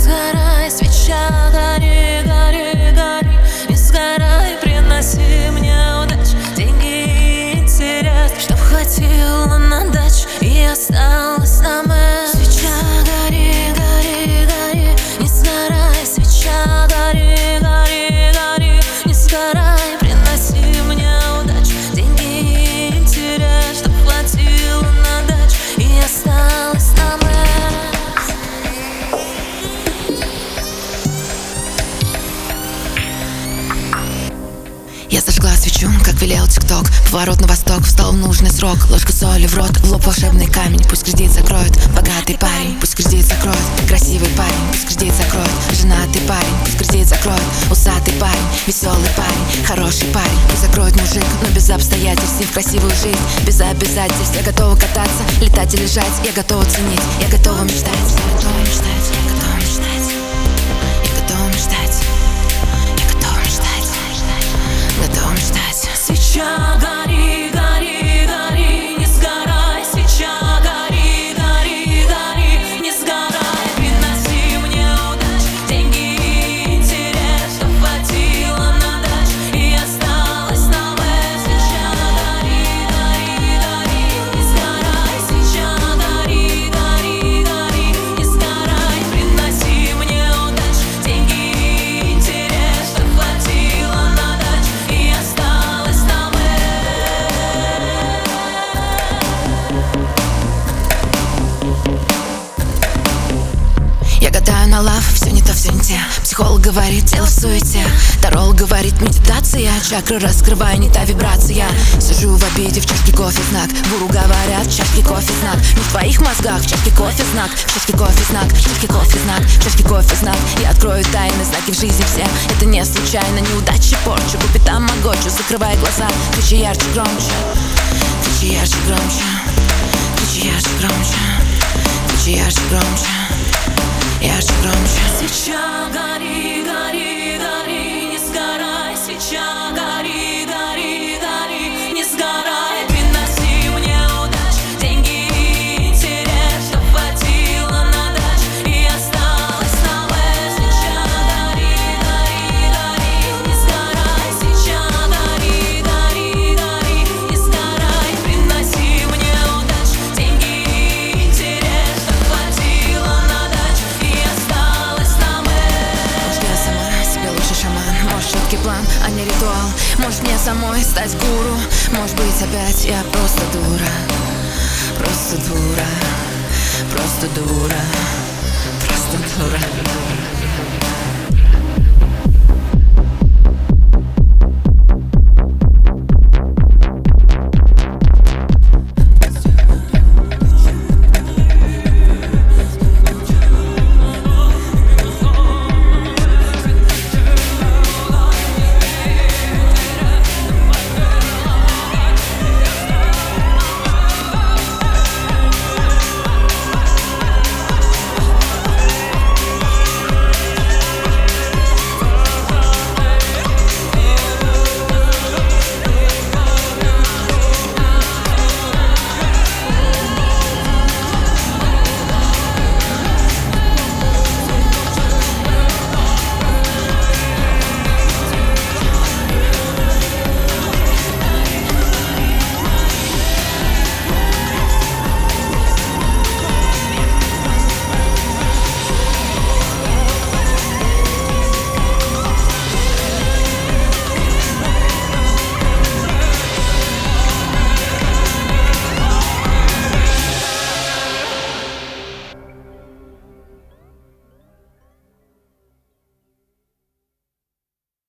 сгорай, свеча, гори, гори, гори. Не сгорай, приноси мне удачу, деньги и интерес, чтоб хватило на дачу и осталось нам это. Свеча, гори, гори, гори. Не сгорай, свеча, гори, гори, гори. Не сгорай, приноси мне удачу, деньги и интерес, чтоб хватило на дачу и осталось нам это. Я зажгла свечу, как велел ТикТок. Поворот на восток, встал в нужный срок. Ложка соли в рот, в лоб волшебный камень. Пусть кредит закроет богатый парень, пусть кредит закроет красивый парень, пусть кредит закроет женатый парень, пусть кредит закроет усатый парень, веселый парень, хороший парень. Пусть закроет мужик, но без обстоятельств, и в красивую жизнь без обязательств. Я готова кататься, летать и лежать. Я готова ценить, я готова мечтать. Я готова мечтать, я готова мечтать. Я готова мечтать. Готова мечтать. Свеча, гори, гори, гори. Не сгорай, свеча, гори, гори, гори. Не сгорай, приноси мне удачу, деньги и интерес, чтоб хватило на дачу и осталось нам это. Свеча, гори, гори, гори. Не сгорай, свеча, гори, гори, гори. Не сгорай, приноси мне удачу, деньги и интерес, чтоб хватило на дачу и осталось нам это. Я гадаю на лав, все не то, все не те. Психолог говорит, дело в суете. Таролог говорит, медитация. Чакры раскрываю, не та вибрация. Сижу в обиде, в чашке кофе знак. Гуру говорят, в чашке кофе знак. Не в твоих мозгах, в чашке кофе знак. В чашке кофе знак, в чашке кофе знак. В чашке кофе знак. Я открою тайны, знаки в жизни все. Это не случайно, неудачи порчу. По пятам могочу, закрывай глаза. Кричи ярче, громче. Кричи ярче, громче. Кричи ярче, громче. Кричи ярче, громче. Ярче, громче. Свеча, гори, гори, гори. Не сгорай, свеча, гори, гори, гори. Не сгорай, приноси мне удачу, деньги и интерес, чтоб хватило на дачу и осталось нам это. Свеча, гори, гори, гори. Не сгорай, свеча, гори, гори, гори. Не сгорай, приноси мне удачу, деньги и интерес, чтоб хватило на дачу и осталось нам это. Может, я сама себе лучший шаман. Может, четкий план, а не ритуал. Может, мне самой стать гуру. Может быть, опять я просто дура. Просто дура. Просто дура. Просто дура.